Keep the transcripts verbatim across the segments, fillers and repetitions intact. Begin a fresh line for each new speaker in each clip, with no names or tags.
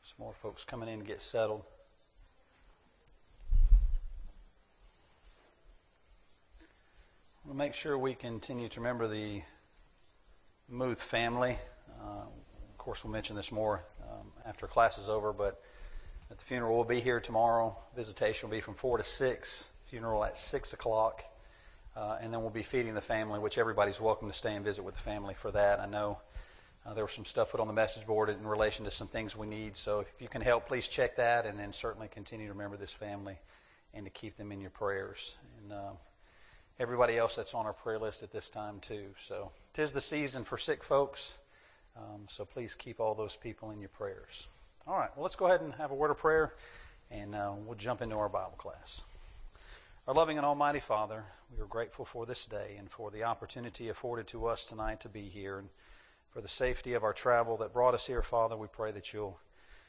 Some more folks coming in to get settled. We'll make sure we continue to remember the Muth family. Uh, of course, we'll mention this more um, after class is over, but at the funeral we'll be here tomorrow. Visitation will be from four to six. Funeral at six o'clock. Uh, and then we'll be feeding the family, which everybody's welcome to stay and visit with the family for that. I know uh, there was some stuff put on the message board in relation to some things we need. So if you can help, please check that, and then certainly continue to remember this family and to keep them in your prayers. And uh, everybody else that's on our prayer list at this time too. So 'tis the season for sick folks, um, so please keep all those people in your prayers. All right, well, let's go ahead and have a word of prayer, and uh, we'll jump into our Bible class. Our loving and almighty Father, we are grateful for this day and for the opportunity afforded to us tonight to be here, and for the safety of our travel that brought us here. Father, we pray that you'll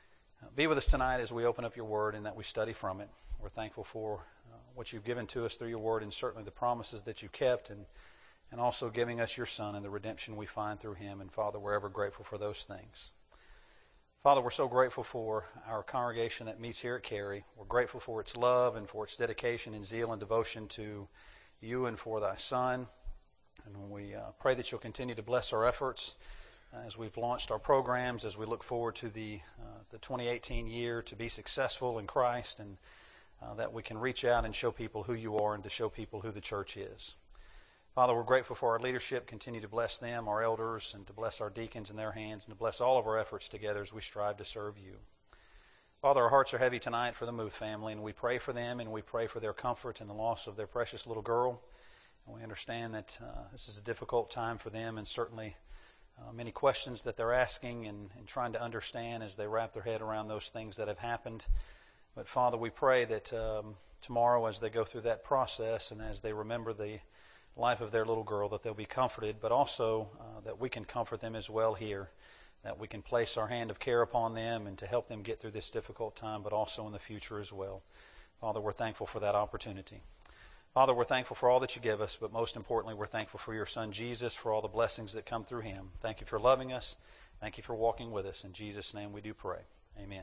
be with us tonight as we open up your word and that we study from it. We're thankful for uh, what you've given to us through your word, and certainly the promises that you kept, and, and also giving us your Son and the redemption we find through him. And Father, we're ever grateful for those things. Father, we're so grateful for our congregation that meets here at Cary. We're grateful for its love and for its dedication and zeal and devotion to you and for thy Son. And we uh, pray that you'll continue to bless our efforts uh, as we've launched our programs, as we look forward to the, uh, the twenty eighteen year to be successful in Christ, and uh, that we can reach out and show people who you are and to show people who the church is. Father, we're grateful for our leadership. Continue to bless them, our elders, and to bless our deacons in their hands, and to bless all of our efforts together as we strive to serve you. Father, our hearts are heavy tonight for the Muth family, and we pray for them, and we pray for their comfort in the loss of their precious little girl. And we understand that uh, this is a difficult time for them, and certainly uh, many questions that they're asking and, and trying to understand as they wrap their head around those things that have happened. But Father, we pray that um, tomorrow as they go through that process and as they remember the life of their little girl, that they'll be comforted, but also uh, that we can comfort them as well here, that we can place our hand of care upon them and to help them get through this difficult time, but also in the future as well. Father, we're thankful for that opportunity. Father, we're thankful for all that you give us, but most importantly, we're thankful for your Son, Jesus, for all the blessings that come through him. Thank you for loving us. Thank you for walking with us. In Jesus' name we do pray. Amen.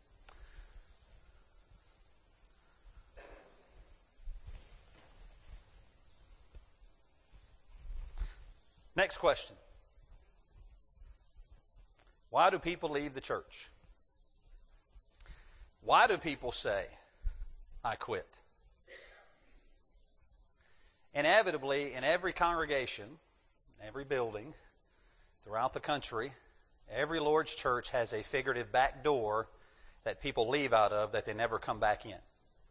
Next question. Why do people leave the church? Why do people say, I quit? Inevitably, in every congregation, every building, throughout the country, every Lord's church has a figurative back door that people leave out of that they never come back in.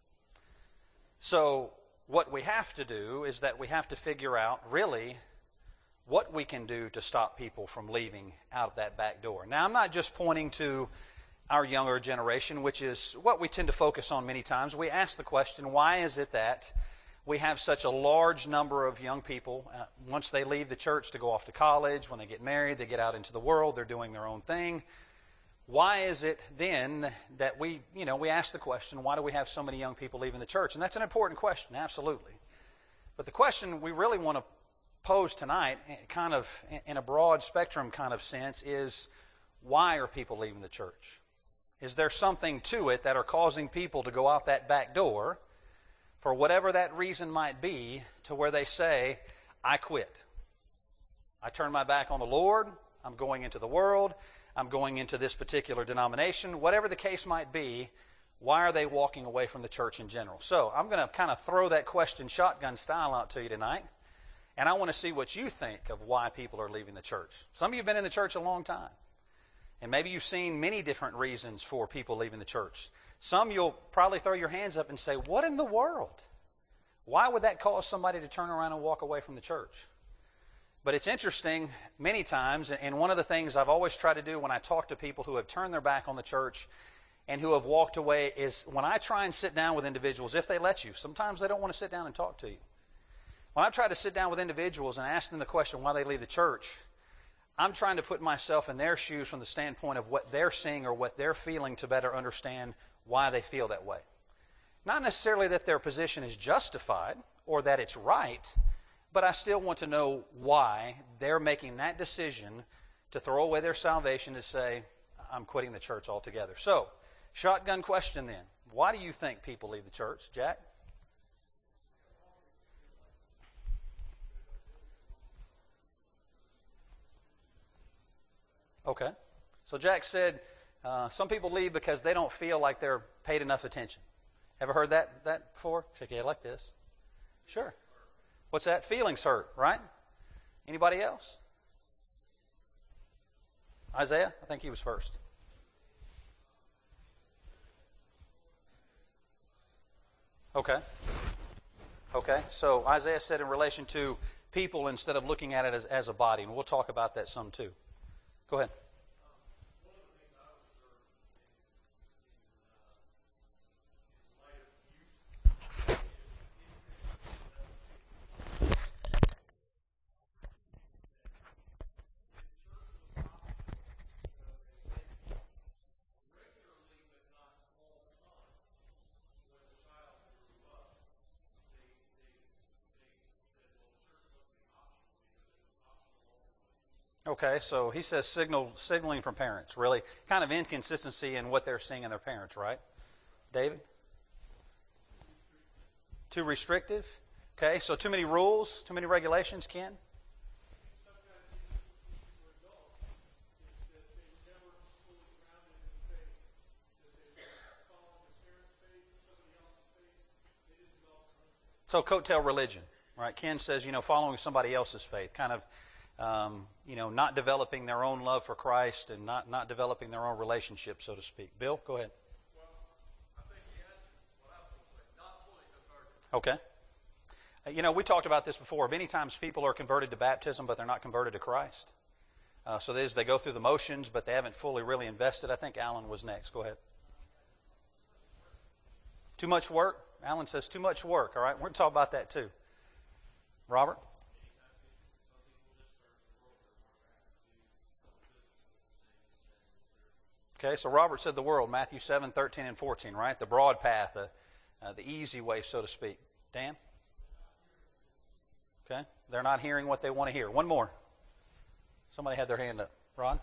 So what we have to do is that we have to figure out, really, what we can do to stop people from leaving out of that back door. Now, I'm not just pointing to our younger generation, which is what we tend to focus on many times. We ask the question, why is it that we have such a large number of young people, uh, once they leave the church to go off to college, when they get married, they get out into the world, they're doing their own thing. Why is it then that we, you know, we ask the question, why do we have so many young people leaving the church? And that's an important question, absolutely. But the question we really want to pose tonight, kind of in a broad spectrum kind of sense, is why are people leaving the church? Is there something to it that are causing people to go out that back door, for whatever that reason might be, to where they say, I quit. I turn my back on the Lord, I'm going into the world, I'm going into this particular denomination, whatever the case might be, why are they walking away from the church in general? So I'm going to kind of throw that question shotgun style out to you tonight. And I want to see what you think of why people are leaving the church. Some of you have been in the church a long time. And maybe you've seen many different reasons for people leaving the church. Some you'll probably throw your hands up and say, what in the world? Why would that cause somebody to turn around and walk away from the church? But it's interesting many times, and one of the things I've always tried to do when I talk to people who have turned their back on the church and who have walked away is when I try and sit down with individuals, if they let you, sometimes they don't want to sit down and talk to you. When I try to sit down with individuals and ask them the question why they leave the church, I'm trying to put myself in their shoes from the standpoint of what they're seeing or what they're feeling to better understand why they feel that way. Not necessarily that their position is justified or that it's right, but I still want to know why they're making that decision to throw away their salvation, to say, I'm quitting the church altogether. So, shotgun question then. Why do you think people leave the church, Jack? Okay. So Jack said uh, some people leave because they don't feel like they're paid enough attention. Ever heard that that before? Shake your head like this. Sure. What's that? Feelings hurt, right? Anybody else? Isaiah? I think he was first. Okay. Okay. So Isaiah said in relation to people instead of looking at it as, as a body, and we'll talk about that some too. Go ahead. Okay, so he says signal signaling from parents, really kind of inconsistency in what they're seeing in their parents, right? David? Too restrictive? Okay, so too many rules, too many regulations, Ken? So coattail religion, right? Ken says, you know, following somebody else's faith, kind of Um, you know, not developing their own love for Christ and not, not developing their own relationship, so to speak. Bill, go ahead.
Well, I think he answered what I was going to say. Not fully converted.
Okay. Uh, you know, we talked about this before. Many times people are converted to baptism, but they're not converted to Christ. Uh, so that is, they go through the motions, but they haven't fully really invested. I think Alan was next. Go ahead. Too much work? Alan says too much work. All right, we're going to talk about that too. Robert? Okay, so Robert said the world, Matthew seven, thirteen, and fourteen, right? The broad path, the, uh, the easy way, so to speak. Dan? Okay, they're not hearing what they want to hear. One more. Somebody had their hand up. Ron?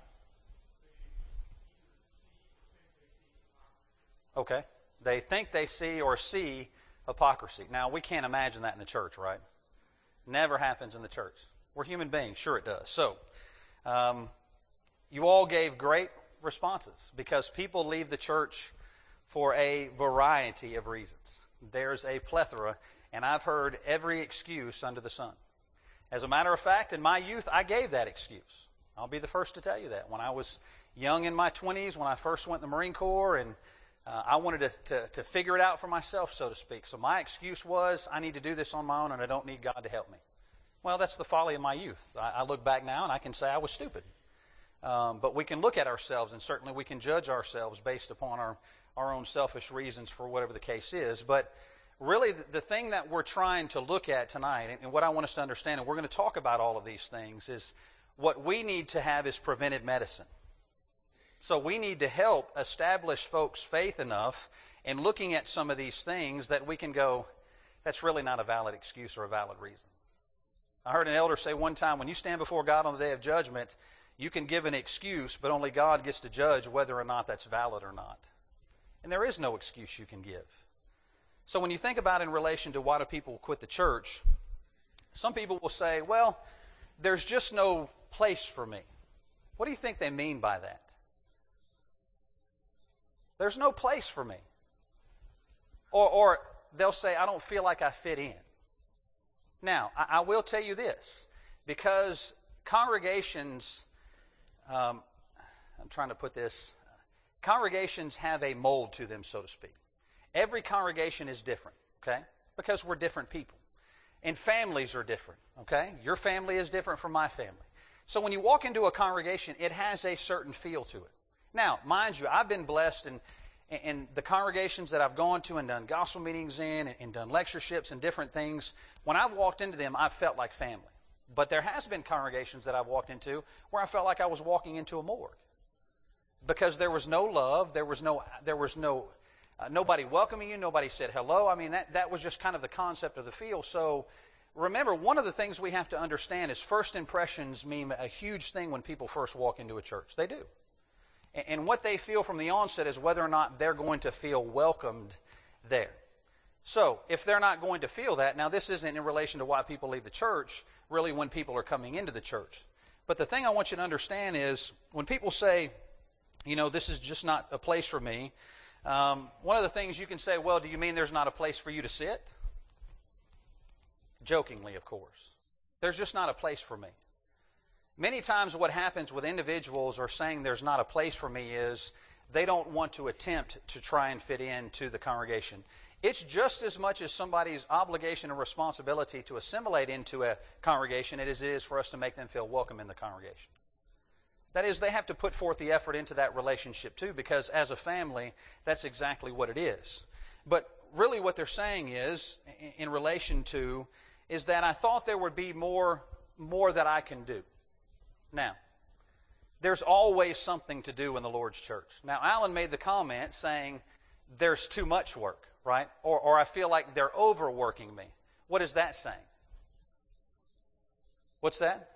Okay, they think they see or see hypocrisy. Now, we can't imagine that in the church, right? Never happens in the church. We're human beings. Sure it does. So, um, you all gave great responses because people leave the church for a variety of reasons. There's a plethora, and I've heard every excuse under the sun. As a matter of fact, in my youth, I gave that excuse. I'll be the first to tell you that. When I was young in my twenties, when I first went in the Marine Corps, and uh, I wanted to, to, to figure it out for myself, so to speak. So my excuse was, I need to do this on my own, and I don't need God to help me. Well, that's the folly of my youth. I, I look back now, and I can say I was stupid. Um, but we can look at ourselves, and certainly we can judge ourselves based upon our, our own selfish reasons for whatever the case is. But really, the, the thing that we're trying to look at tonight, and, and what I want us to understand, and we're going to talk about all of these things, is what we need to have is preventive medicine. So we need to help establish folks' faith enough in looking at some of these things that we can go, that's really not a valid excuse or a valid reason. I heard an elder say one time, when you stand before God on the day of judgment, you can give an excuse, but only God gets to judge whether or not that's valid or not. And there is no excuse you can give. So when you think about it in relation to why do people quit the church, some people will say, well, there's just no place for me. What do you think they mean by that? There's no place for me. Or, or they'll say, I don't feel like I fit in. Now, I, I will tell you this, because congregations... Um, I'm trying to put this. Congregations have a mold to them, so to speak. Every congregation is different, okay? Because we're different people. And families are different, okay? Your family is different from my family. So when you walk into a congregation, it has a certain feel to it. Now, mind you, I've been blessed in, in the congregations that I've gone to and done gospel meetings in and, and done lectureships and different things. When I've walked into them, I've felt like family. But there has been congregations that I've walked into where I felt like I was walking into a morgue because there was no love, there was no, there was no, uh, nobody welcoming you, nobody said hello. I mean, that that was just kind of the concept of the feel. So, remember, one of the things we have to understand is first impressions mean a huge thing when people first walk into a church. They do, And what they feel from the onset is whether or not they're going to feel welcomed there. So, if they're not going to feel that, now this isn't in relation to why people leave the church, really when people are coming into the church. But the thing I want you to understand is, when people say, you know, this is just not a place for me, um, one of the things you can say, well, do you mean there's not a place for you to sit? Jokingly, of course. There's just not a place for me. Many times what happens with individuals or saying there's not a place for me is they don't want to attempt to try and fit into the congregation. It's just as much as somebody's obligation and responsibility to assimilate into a congregation as it is for us to make them feel welcome in the congregation. That is, they have to put forth the effort into that relationship too, because as a family, that's exactly what it is. But really what they're saying is, in relation to, is that I thought there would be more, more that I can do. Now, there's always something to do in the Lord's church. Now, Alan made the comment saying there's too much work, right? Or, or I feel like they're overworking me. What is that saying? What's that?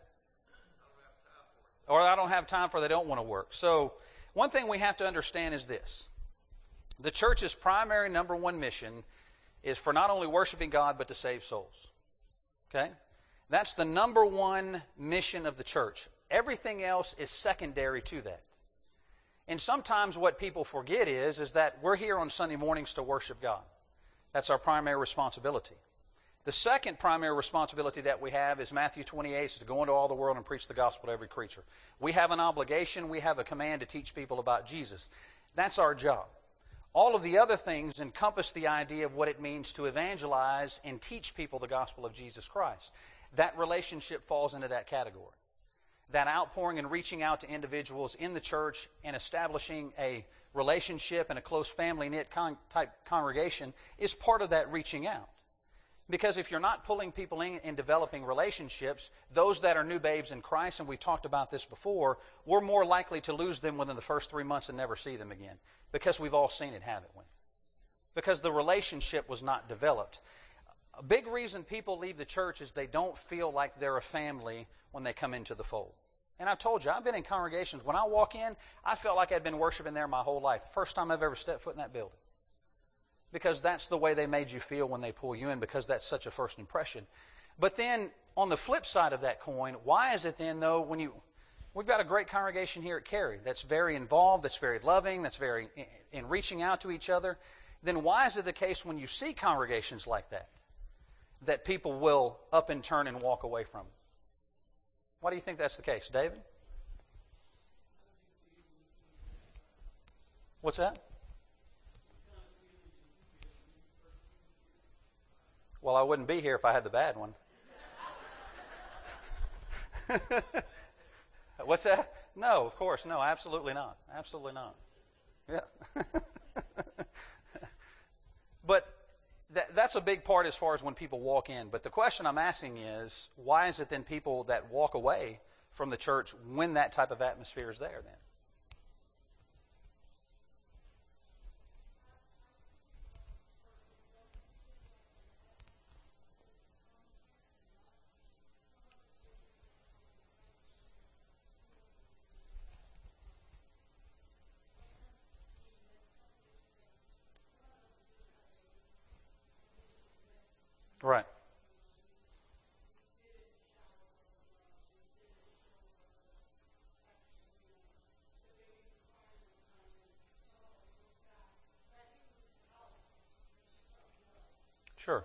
Or I don't have time for it, they don't want to work. So, one thing we have to understand is this. The church's primary number one mission is for not only worshiping God, but to save souls. Okay? That's the number one mission of the church. Everything else is secondary to that. And sometimes what people forget is, is that we're here on Sunday mornings to worship God. That's our primary responsibility. The second primary responsibility that we have is Matthew twenty-eight, is to go into all the world and preach the gospel to every creature. We have an obligation, we have a command to teach people about Jesus. That's our job. All of the other things encompass the idea of what it means to evangelize and teach people the gospel of Jesus Christ. That relationship falls into that category. That outpouring and reaching out to individuals in the church and establishing a relationship and a close family-knit con- type congregation is part of that reaching out. Because if you're not pulling people in and developing relationships, those that are new babes in Christ, and we talked about this before, we're more likely to lose them within the first three months and never see them again. Because we've all seen it, haven't we? Because the relationship was not developed. A big reason people leave the church is they don't feel like they're a family when they come into the fold. And I've told you, I've been in congregations. When I walk in, I felt like I'd been worshiping there my whole life. First time I've ever stepped foot in that building. Because that's the way they made you feel when they pull you in, because that's such a first impression. But then, on the flip side of that coin, why is it then, though, when you... We've got a great congregation here at Cary that's very involved, that's very loving, that's very in, in reaching out to each other. Then why is it the case when you see congregations like that, that people will up and turn and walk away from? Why do you think that's the case, David? What's that? Well, I wouldn't be here if I had the bad one. What's that? No, of course, no, absolutely not. Absolutely not. Yeah. But that, that's a big part as far as when people walk in. But the question I'm asking is, why is it then people that walk away from the church when that type of atmosphere is there then? Right. Sure.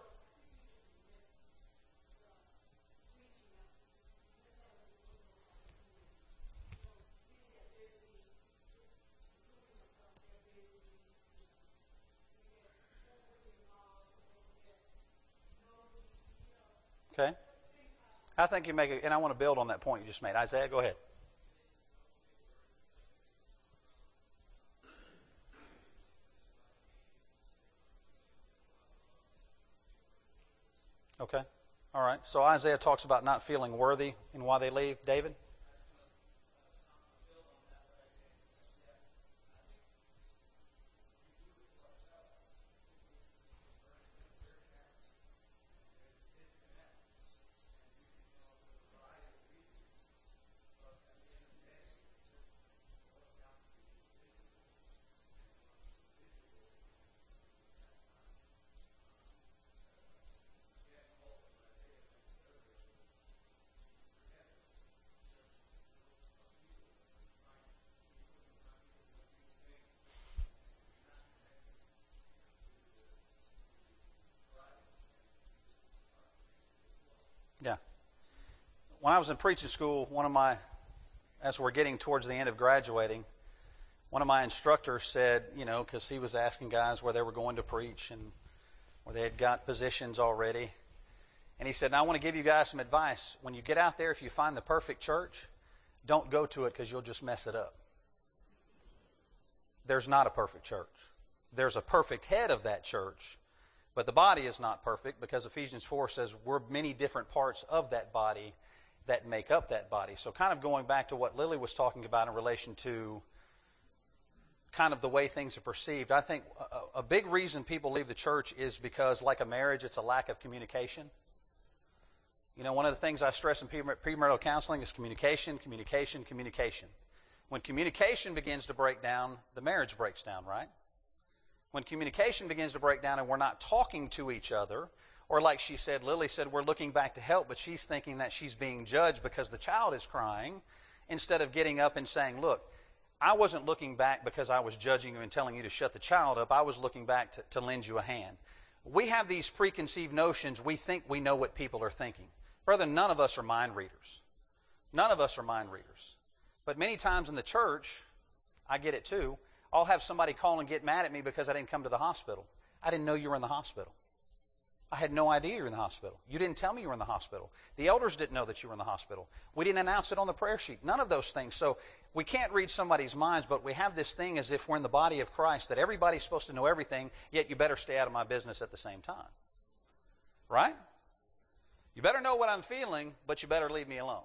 Okay. I think you make it, and I want to build on that point you just made. Isaiah, go ahead. Okay. All right. So Isaiah talks about not feeling worthy and why they leave. David? Yeah. When I was in preaching school, one of my, as we're getting towards the end of graduating, one of my instructors said, you know, because he was asking guys where they were going to preach and where they had got positions already. And he said, now I want to give you guys some advice. When you get out there, if you find the perfect church, don't go to it because you'll just mess it up. There's not a perfect church. There's a perfect head of that church, but the body is not perfect because Ephesians four says we're many different parts of that body that make up that body. So kind of going back to what Lily was talking about in relation to kind of the way things are perceived, I think a, a big reason people leave the church is because, like a marriage, it's a lack of communication. You know, one of the things I stress in premarital counseling is communication, communication, communication. When communication begins to break down, the marriage breaks down, right? When communication begins to break down and we're not talking to each other, or like she said, Lily said, we're looking back to help, but she's thinking that she's being judged because the child is crying, instead of getting up and saying, look, I wasn't looking back because I was judging you and telling you to shut the child up. I was looking back to, to lend you a hand. We have these preconceived notions. We think we know what people are thinking. Brother, none of us are mind readers. None of us are mind readers. But many times in the church, I get it too, I'll have somebody call and get mad at me because I didn't come to the hospital. I didn't know you were in the hospital. I had no idea you were in the hospital. You didn't tell me you were in the hospital. The elders didn't know that you were in the hospital. We didn't announce it on the prayer sheet. None of those things. So we can't read somebody's minds, but we have this thing as if we're in the body of Christ, that everybody's supposed to know everything, yet you better stay out of my business at the same time. Right? You better know what I'm feeling, but you better leave me alone.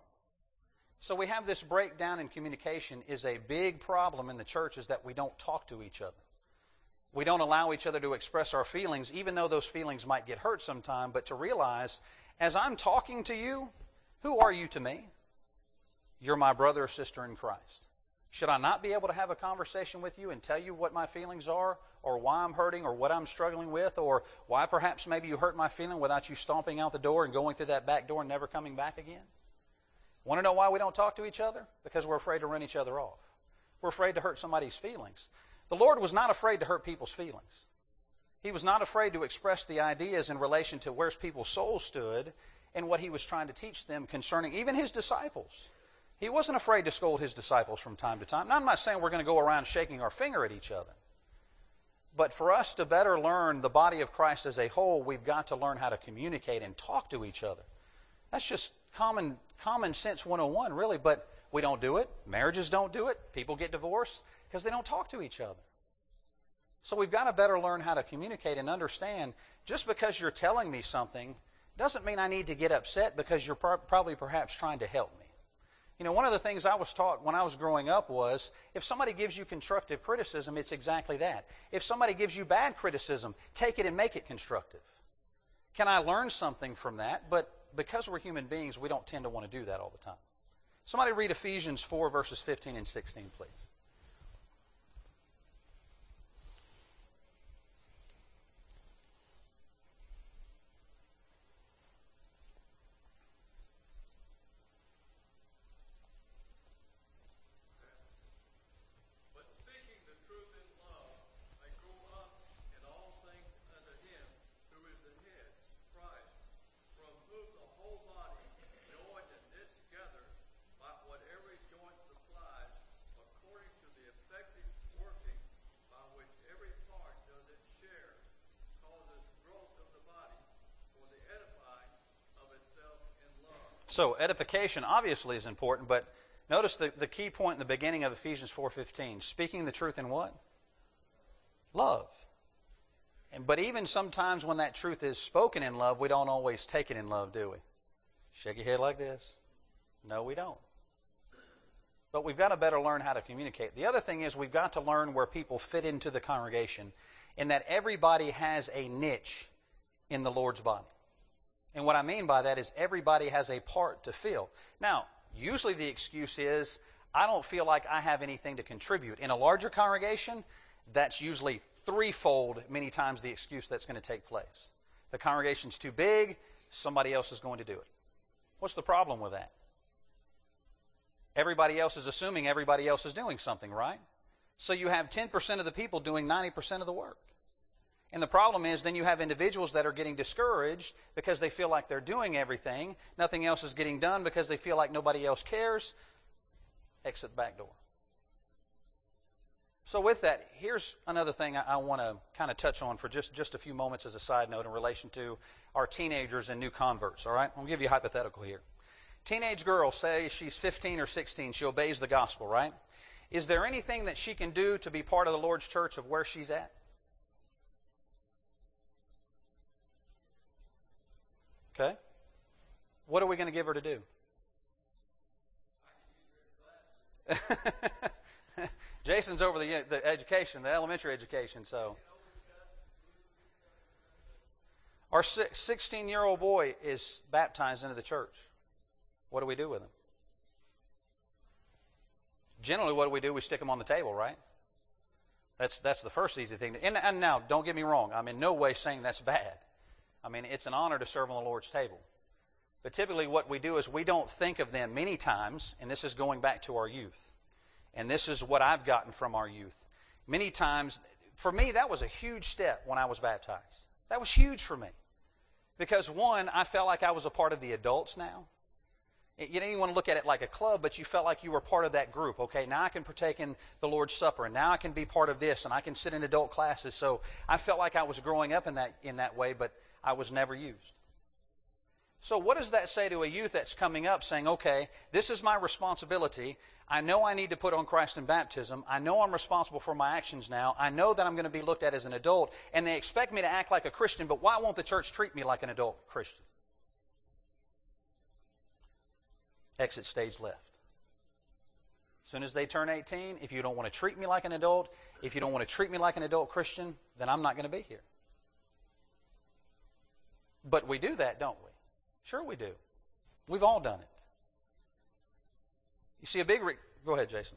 So we have this breakdown in communication is a big problem in the church, is that we don't talk to each other. We don't allow each other to express our feelings, even though those feelings might get hurt sometime, but to realize, as I'm talking to you, who are you to me? You're my brother or sister in Christ. Should I not be able to have a conversation with you and tell you what my feelings are, or why I'm hurting, or what I'm struggling with, or why perhaps maybe you hurt my feeling without you stomping out the door and going through that back door and never coming back again? Want to know why we don't talk to each other? Because we're afraid to run each other off. We're afraid to hurt somebody's feelings. The Lord was not afraid to hurt people's feelings. He was not afraid to express the ideas in relation to where people's souls stood and what He was trying to teach them concerning even His disciples. He wasn't afraid to scold His disciples from time to time. Now, I'm not saying we're going to go around shaking our finger at each other. But for us to better learn the body of Christ as a whole, we've got to learn how to communicate and talk to each other. That's just common common sense one oh one, really, but we don't do it. Marriages don't do it. People get divorced because they don't talk to each other. So we've got to better learn how to communicate and understand, just because you're telling me something doesn't mean I need to get upset because you're pro- probably perhaps trying to help me. You know, one of the things I was taught when I was growing up was, if somebody gives you constructive criticism, it's exactly that. If somebody gives you bad criticism, take it and make it constructive. Can I learn something from that? But because we're human beings, we don't tend to want to do that all the time. Somebody read Ephesians four, verses fifteen and sixteen, please.
But speaking the truth in love, I grew up in all things unto Him who is the head, Christ, from whom the whole body, joined and knit together by what every joint supplies, according to the effective working by which every part does its share, causes growth of the body for the edifying of itself in love.
So edification obviously is important, but notice the, the key point in the beginning of Ephesians four fifteen. Speaking the truth in what? Love. And, but even sometimes when that truth is spoken in love, we don't always take it in love, do we? Shake your head like this. No, we don't. But we've got to better learn how to communicate. The other thing is, we've got to learn where people fit into the congregation, and that everybody has a niche in the Lord's body. And what I mean by that is everybody has a part to fill. Now, usually the excuse is, I don't feel like I have anything to contribute. In a larger congregation, that's usually threefold many times the excuse that's going to take place. The congregation's too big, somebody else is going to do it. What's the problem with that? Everybody else is assuming everybody else is doing something, right? So you have ten percent of the people doing ninety percent of the work. And the problem is then you have individuals that are getting discouraged because they feel like they're doing everything. Nothing else is getting done because they feel like nobody else cares. Exit back door. So with that, here's another thing I, I want to kind of touch on for just, just a few moments as a side note in relation to our teenagers and new converts. All right? I'll give you a hypothetical here. Teenage girl, say she's fifteen or sixteen. She obeys the gospel, right? Is there anything that she can do to be part of the Lord's church of where she's at? Okay. What are we going to give her to do? Jason's over the the education, the elementary education, so. Our sixteen-year-old boy is baptized into the church. What do we do with him? Generally, what do we do? We stick him on the table, right? That's that's the first easy thing. To, and, and now, don't get me wrong. I'm in no way saying that's bad. I mean, it's an honor to serve on the Lord's table. But typically what we do is we don't think of them many times, and this is going back to our youth. And this is what I've gotten from our youth. Many times, for me, that was a huge step when I was baptized. That was huge for me. Because one, I felt like I was a part of the adults now. You didn't want to look at it like a club, but you felt like you were part of that group. Okay, now I can partake in the Lord's Supper, and now I can be part of this, and I can sit in adult classes. So I felt like I was growing up in that in that way, but I was never used. So what does that say to a youth that's coming up saying, okay, this is my responsibility. I know I need to put on Christ in baptism. I know I'm responsible for my actions now. I know that I'm going to be looked at as an adult, and they expect me to act like a Christian, but why won't the church treat me like an adult Christian? Exit stage left. As soon as they turn eighteen, if you don't want to treat me like an adult, if you don't want to treat me like an adult Christian, then I'm not going to be here. But we do that, don't we? Sure we do. We've all done it. You see a big... Re- Go ahead, Jason.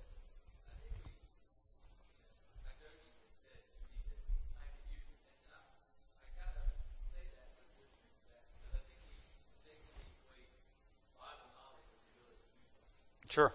Sure.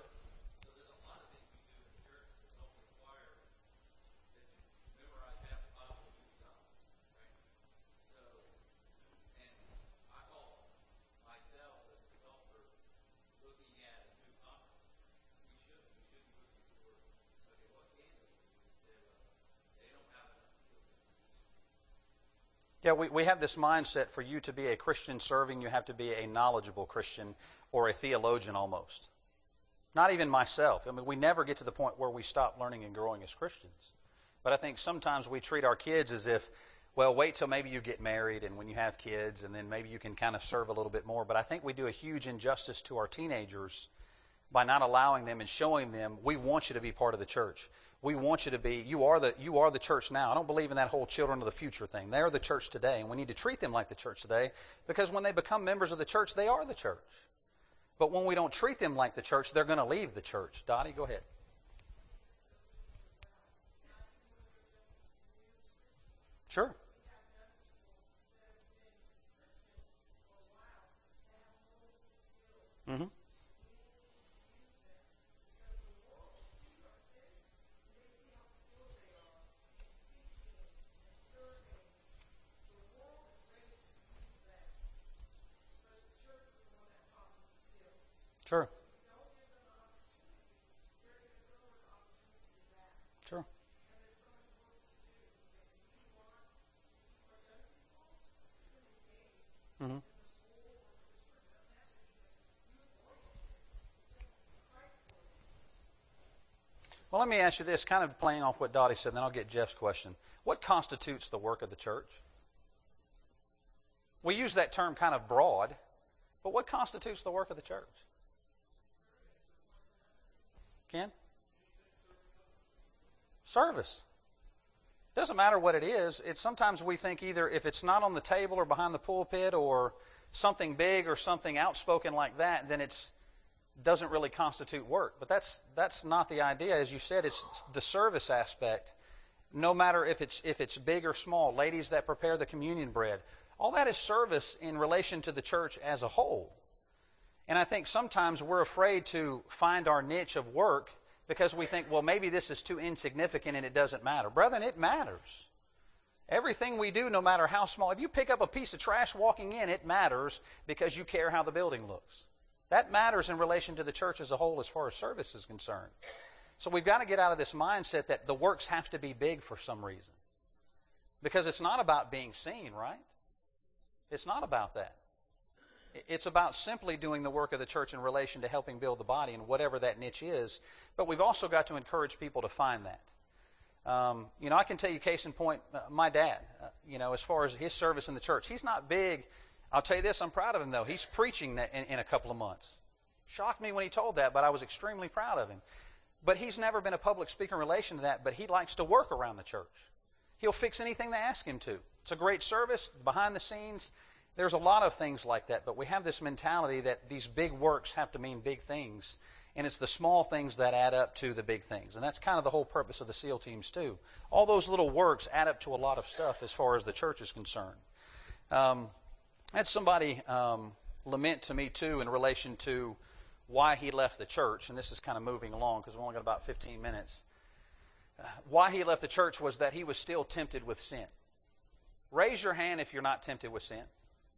Yeah, we, we have this mindset for you to be a Christian serving, you have to be a knowledgeable Christian or a theologian almost. Not even myself. I mean, we never get to the point where we stop learning and growing as Christians. But I think sometimes we treat our kids as if, well, wait till maybe you get married and when you have kids and then maybe you can kind of serve a little bit more. But I think we do a huge injustice to our teenagers by not allowing them and showing them, we want you to be part of the church. We want you to be, you are the you are the church now. I don't believe in that whole children of the future thing. They are the church today, and we need to treat them like the church today because when they become members of the church, they are the church. But when we don't treat them like the church, they're going to leave the church. Dottie, go ahead. Sure. Mm-hmm. Sure. Sure. Mm-hmm. Well, let me ask you this, kind of playing off what Dottie said, and then I'll get Jeff's question. What constitutes the work of the church? We use that term kind of broad, but what constitutes the work of the church? Ken? Service. Doesn't matter what it is. It's sometimes we think either if it's not on the table or behind the pulpit or something big or something outspoken like that, then it's doesn't really constitute work. But that's that's not the idea. As you said, it's the service aspect. No matter if it's if it's big or small, ladies that prepare the communion bread, all that is service in relation to the church as a whole. And I think sometimes we're afraid to find our niche of work because we think, well, maybe this is too insignificant and it doesn't matter. Brethren, it matters. Everything we do, no matter how small, if you pick up a piece of trash walking in, it matters because you care how the building looks. That matters in relation to the church as a whole as far as service is concerned. So we've got to get out of this mindset that the works have to be big for some reason. Because it's not about being seen, right? It's not about that. It's about simply doing the work of the church in relation to helping build the body and whatever that niche is. But we've also got to encourage people to find that. Um, you know, I can tell you case in point, uh, my dad, uh, you know, as far as his service in the church, he's not big. I'll tell you this, I'm proud of him, though. He's preaching that in, in a couple of months. Shocked me when he told that, but I was extremely proud of him. But he's never been a public speaker in relation to that, but he likes to work around the church. He'll fix anything they ask him to. It's a great service, behind the scenes. There's a lot of things like that, but we have this mentality that these big works have to mean big things, and it's the small things that add up to the big things. And that's kind of the whole purpose of the SEAL teams, too. All those little works add up to a lot of stuff as far as the church is concerned. Um, I had somebody um, lament to me, too, in relation to why he left the church, and this is kind of moving along because we've only got about fifteen minutes. Uh, why he left the church was that he was still tempted with sin. Raise your hand if you're not tempted with sin.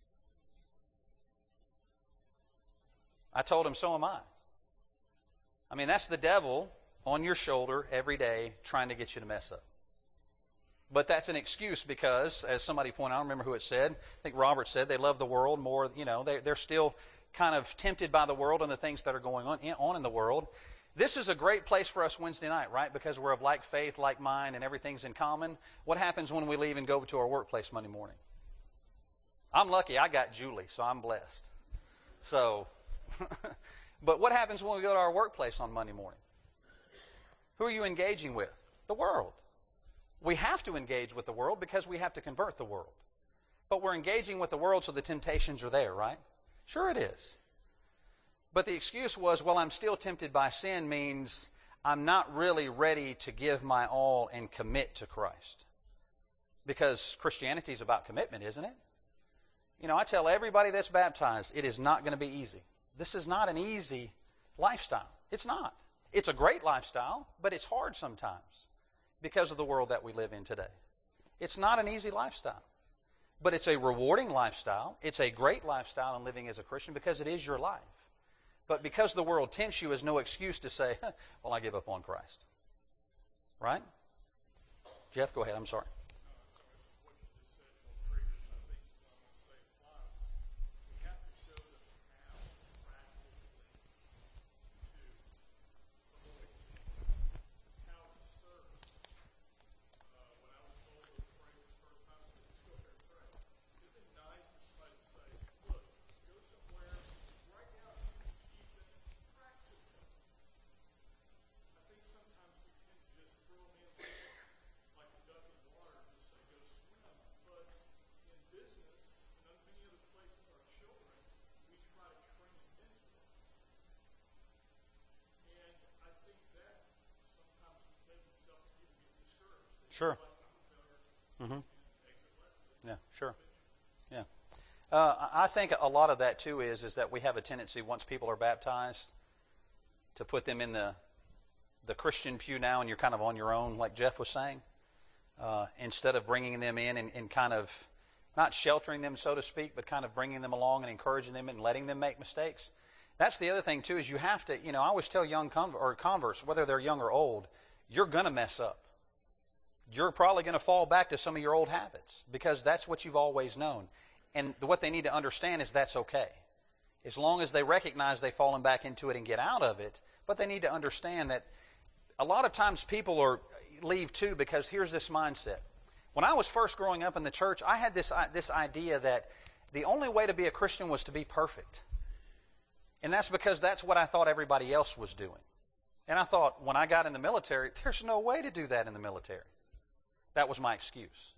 I told him, so am I. I mean, that's the devil on your shoulder every day trying to get you to mess up. But that's an excuse because, as somebody pointed out, I don't remember who it said, I think Robert said, they love the world more, you know, they, they're still kind of tempted by the world and the things that are going on in, on in the world. This is a great place for us Wednesday night, right? Because we're of like faith, like mind, and everything's in common. What happens when we leave and go to our workplace Monday morning? I'm lucky. I got Julie, so I'm blessed. So, but what happens when we go to our workplace on Monday morning? Who are you engaging with? The world. We have to engage with the world because we have to convert the world. But we're engaging with the world so the temptations are there, right? Sure it is. But the excuse was, well, I'm still tempted by sin means I'm not really ready to give my all and commit to Christ. Because Christianity is about commitment, isn't it? You know, I tell everybody that's baptized, it is not going to be easy. This is not an easy lifestyle. It's not. It's a great lifestyle, but it's hard sometimes because of the world that we live in today. It's not an easy lifestyle, but it's a rewarding lifestyle. It's a great lifestyle in living as a Christian because it is your life. But because the world tempts you, is no excuse to say, well, I give up on Christ. Right? Jeff, go ahead. I'm sorry. Sure. Mm-hmm. Yeah, sure. Yeah. Uh, I think a lot of that, too, is, is that we have a tendency, once people are baptized, to put them in the, the Christian pew now, and you're kind of on your own, like Jeff was saying, uh, instead of bringing them in and, and kind of, not sheltering them, so to speak, but kind of bringing them along and encouraging them and letting them make mistakes. That's the other thing, too, is you have to, you know, I always tell young conv- or converts, whether they're young or old, you're going to mess up. You're probably going to fall back to some of your old habits because that's what you've always known. And what they need to understand is that's okay. As long as they recognize they've fallen back into it and get out of it, but they need to understand that a lot of times people are leave too because here's this mindset. When I was first growing up in the church, I had this, this idea that the only way to be a Christian was to be perfect. And that's because that's what I thought everybody else was doing. And I thought when I got in the military, there's no way to do that in the military. That was my excuse.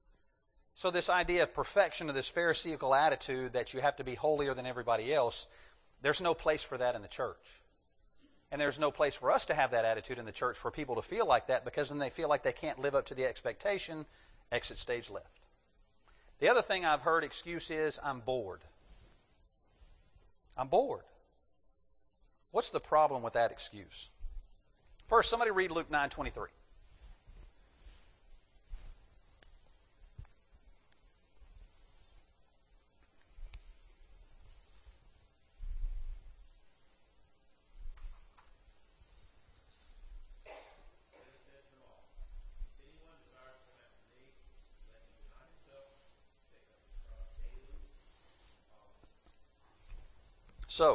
So this idea of perfection, of this Pharisaical attitude that you have to be holier than everybody else, there's no place for that in the church. And there's no place for us to have that attitude in the church for people to feel like that because then they feel like they can't live up to the expectation, exit stage left. The other thing I've heard excuse is, I'm bored. I'm bored. What's the problem with that excuse? First, somebody read Luke nine twenty-three. So,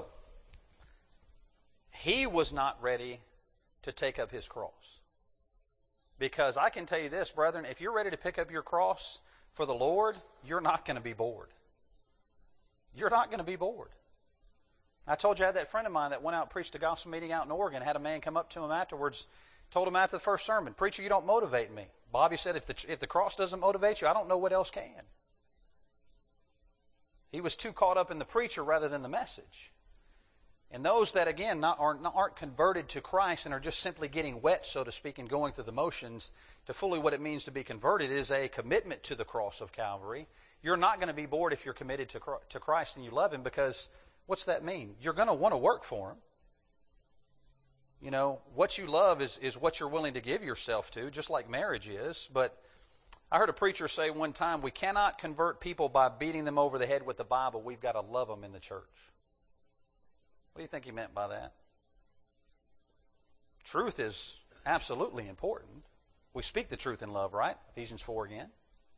he was not ready to take up his cross. Because I can tell you this, brethren, if you're ready to pick up your cross for the Lord, you're not going to be bored. You're not going to be bored. I told you I had that friend of mine that went out and preached a gospel meeting out in Oregon, had a man come up to him afterwards, told him after the first sermon, "Preacher, you don't motivate me." Bobby said, if the, if the cross doesn't motivate you, I don't know what else can. He was too caught up in the preacher rather than the message. And those that, again, not, aren't, aren't converted to Christ and are just simply getting wet, so to speak, and going through the motions to fully what it means to be converted is a commitment to the cross of Calvary. You're not going to be bored if you're committed to, to Christ and you love Him, because what's that mean? You're going to want to work for Him. You know, what you love is, is what you're willing to give yourself to, just like marriage is. But I heard a preacher say one time, we cannot convert people by beating them over the head with the Bible. We've got to love them in the church. What do you think he meant by that? Truth is absolutely important. We speak the truth in love, right? Ephesians four again.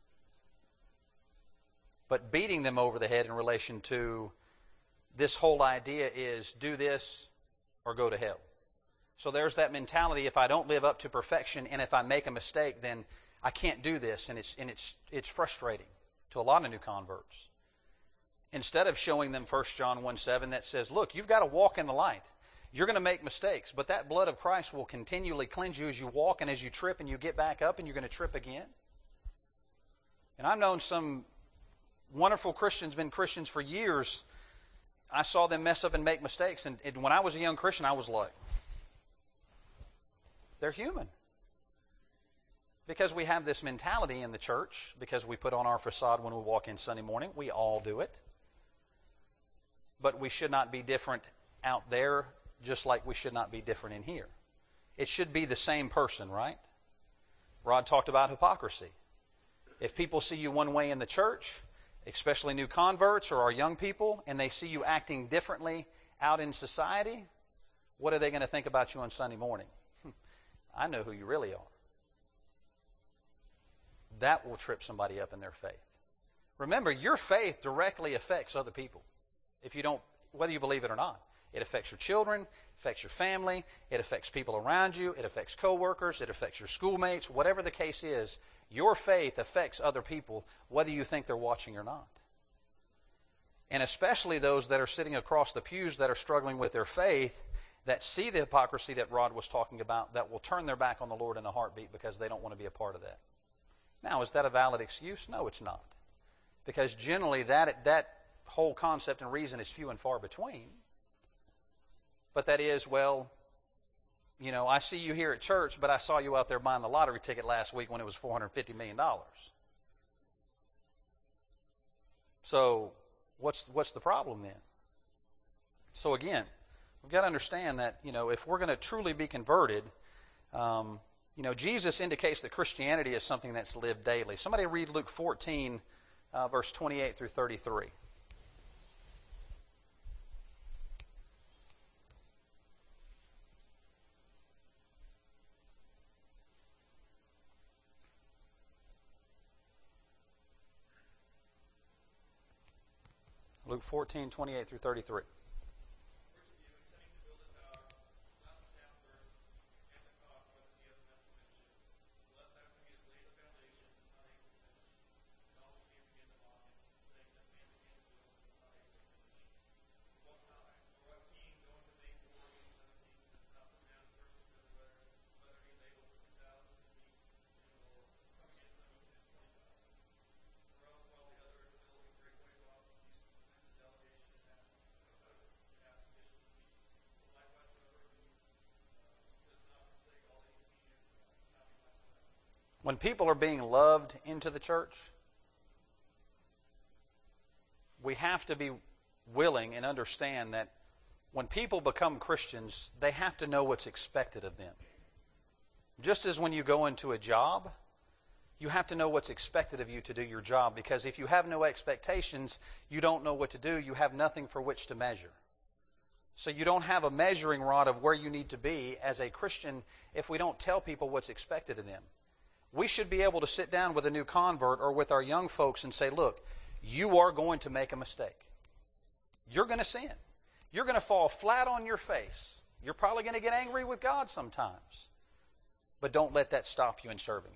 But beating them over the head in relation to this whole idea is do this or go to hell. So there's that mentality, if I don't live up to perfection and if I make a mistake, then I can't do this. And it's, and it's, it's frustrating to a lot of new converts. Instead of showing them First John one seven that says, look, you've got to walk in the light. You're going to make mistakes, but that blood of Christ will continually cleanse you as you walk and as you trip and you get back up and you're going to trip again. And I've known some wonderful Christians, been Christians for years. I saw them mess up and make mistakes. And, and when I was a young Christian, I was like, they're human. Because we have this mentality in the church, because we put on our facade when we walk in Sunday morning. We all do it. But we should not be different out there, just like we should not be different in here. It should be the same person, right? Rod talked about hypocrisy. If people see you one way in the church, especially new converts or our young people, and they see you acting differently out in society, what are they going to think about you on Sunday morning? I know who you really are. That will trip somebody up in their faith. Remember, your faith directly affects other people. If you don't, whether you believe it or not. It affects your children, affects your family, it affects people around you, it affects coworkers, it affects your schoolmates, whatever the case is, your faith affects other people, whether you think they're watching or not. And especially those that are sitting across the pews that are struggling with their faith, that see the hypocrisy that Rod was talking about, that will turn their back on the Lord in a heartbeat because they don't want to be a part of that. Now, is that a valid excuse? No, it's not. Because generally that that whole concept and reason is few and far between. But that is, well, you know, I see you here at church, but I saw you out there buying the lottery ticket last week when it was four hundred fifty million dollars. So what's what's the problem then? So again, we've got to understand that, you know, if we're going to truly be converted, um, you know, Jesus indicates that Christianity is something that's lived daily. Somebody read Luke fourteen, uh, verse twenty-eight through thirty-three. Luke fourteen, twenty-eight through thirty-three. When people are being loved into the church, we have to be willing and understand that when people become Christians, they have to know what's expected of them. Just as when you go into a job, you have to know what's expected of you to do your job, because if you have no expectations, you don't know what to do. You have nothing for which to measure. So you don't have a measuring rod of where you need to be as a Christian if we don't tell people what's expected of them. We should be able to sit down with a new convert or with our young folks and say, look, you are going to make a mistake. You're going to sin. You're going to fall flat on your face. You're probably going to get angry with God sometimes. But don't let that stop you in serving Him.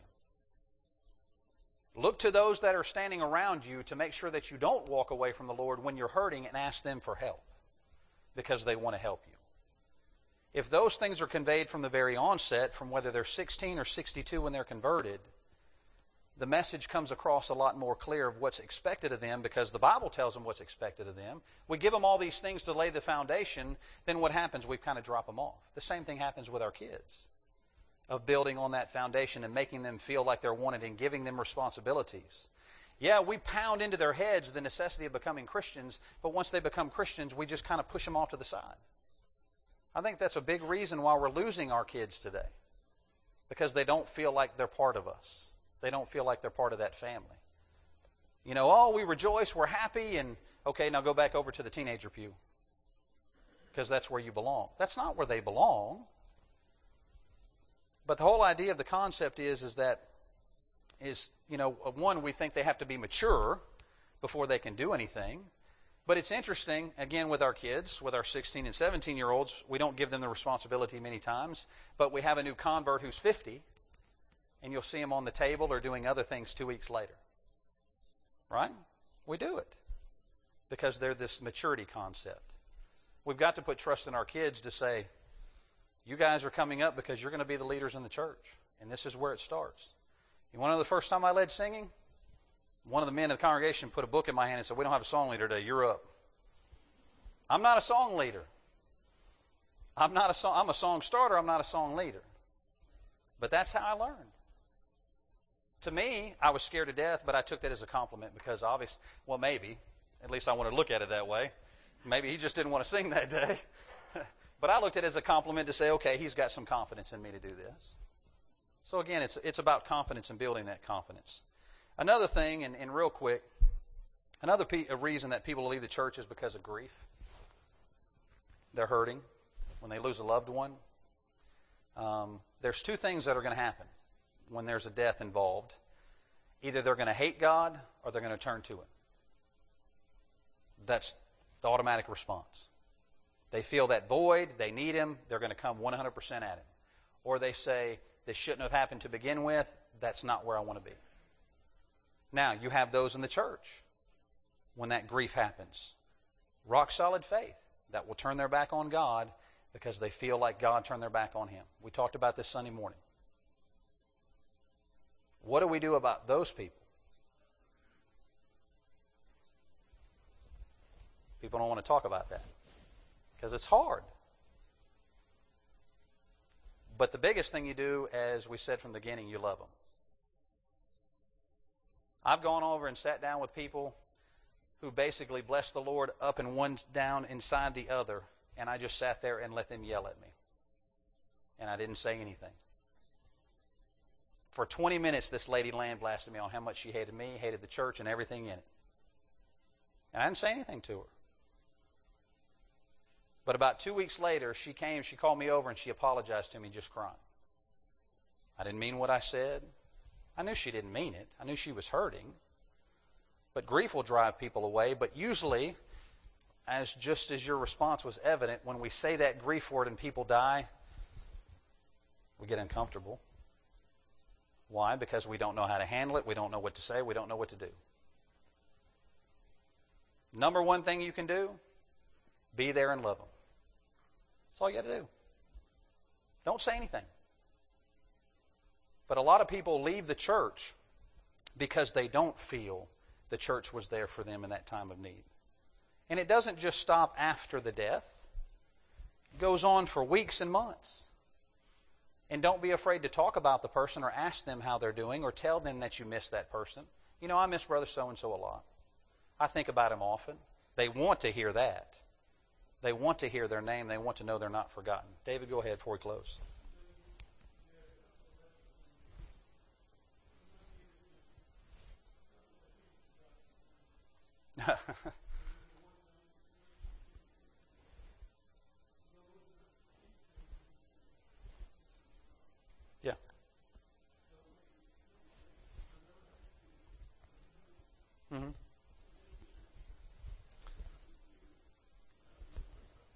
Look to those that are standing around you to make sure that you don't walk away from the Lord when you're hurting and ask them for help because they want to help you. If those things are conveyed from the very onset, from whether they're sixteen or sixty-two when they're converted, the message comes across a lot more clear of what's expected of them because the Bible tells them what's expected of them. We give them all these things to lay the foundation, then what happens? We kind of drop them off. The same thing happens with our kids, of building on that foundation and making them feel like they're wanted and giving them responsibilities. Yeah, we pound into their heads the necessity of becoming Christians, but once they become Christians, we just kind of push them off to the side. I think that's a big reason why we're losing our kids today, because they don't feel like they're part of us. They don't feel like they're part of that family. You know, oh, we rejoice, we're happy, and okay, now go back over to the teenager pew because that's where you belong. That's not where they belong. But the whole idea of the concept is, is that, is, you know, one, we think they have to be mature before they can do anything. But it's interesting, again, with our kids, with our sixteen and seventeen-year-olds, we don't give them the responsibility many times, but we have a new convert who's fifty, and you'll see them on the table or doing other things two weeks later. Right? We do it because they're this maturity concept. We've got to put trust in our kids to say, you guys are coming up because you're going to be the leaders in the church, and this is where it starts. You want to know the first time I led singing? One of the men in the congregation put a book in my hand and said, we don't have a song leader today, you're up. I'm not a song leader. I'm not a song, I'm a song starter, I'm not a song leader. But that's how I learned. To me, I was scared to death, but I took that as a compliment because obviously, well, maybe, at least I want to look at it that way. Maybe he just didn't want to sing that day. But I looked at it as a compliment to say, okay, he's got some confidence in me to do this. So again, it's it's about confidence and building that confidence. Another thing, and, and real quick, another pe- a reason that people leave the church is because of grief. They're hurting when they lose a loved one. Um, there's two things that are going to happen when there's a death involved. Either they're going to hate God or they're going to turn to Him. That's the automatic response. They feel that void, they need Him, they're going to come one hundred percent at Him. Or they say, this shouldn't have happened to begin with, that's not where I want to be. Now, you have those in the church when that grief happens. Rock solid faith that will turn their back on God because they feel like God turned their back on Him. We talked about this Sunday morning. What do we do about those people? People don't want to talk about that because it's hard. But the biggest thing you do, as we said from the beginning, you love them. I've gone over and sat down with people who basically blessed the Lord up and one down inside the other, and I just sat there and let them yell at me. And I didn't say anything. For twenty minutes, this lady land-blasted me on how much she hated me, hated the church, and everything in it. And I didn't say anything to her. But about two weeks later, she came, she called me over, and she apologized to me just crying. I didn't mean what I said. I knew she didn't mean it. I knew she was hurting. But grief will drive people away. But usually, as just as your response was evident, when we say that grief word and people die, we get uncomfortable. Why? Because we don't know how to handle it. We don't know what to say. We don't know what to do. Number one thing you can do, be there and love them. That's all you got to do. Don't say anything. But a lot of people leave the church because they don't feel the church was there for them in that time of need. And it doesn't just stop after the death. It goes on for weeks and months. And don't be afraid to talk about the person or ask them how they're doing or tell them that you miss that person. You know, I miss Brother so-and-so a lot. I think about him often. They want to hear that. They want to hear their name. They want to know they're not forgotten. David, go ahead before we close. Yeah. Mm-hmm.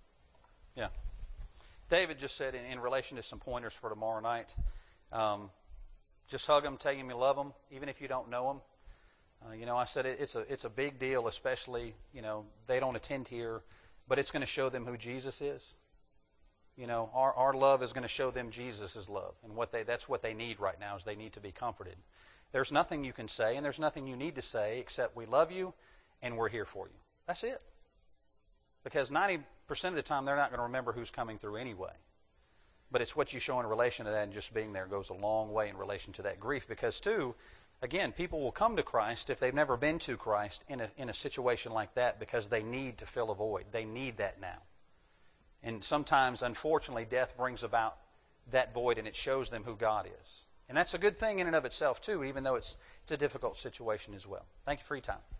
Yeah. David just said in, in relation to some pointers for tomorrow night, um, just hug them, tell them you love them, even if you don't know them. Uh, you know, I said it, it's a it's a big deal, especially, you know, they don't attend here, but it's going to show them who Jesus is. You know, our, our love is going to show them Jesus' love, and what they that's what they need right now is they need to be comforted. There's nothing you can say, and there's nothing you need to say except we love you and we're here for you. That's it. Because ninety percent of the time they're not going to remember who's coming through anyway. But it's what you show in relation to that, and just being there goes a long way in relation to that grief. Because, too, again, people will come to Christ if they've never been to Christ in a, in a situation like that because they need to fill a void. They need that now. And sometimes, unfortunately, death brings about that void, and it shows them who God is. And that's a good thing in and of itself, too, even though it's, it's a difficult situation as well. Thank you for your time.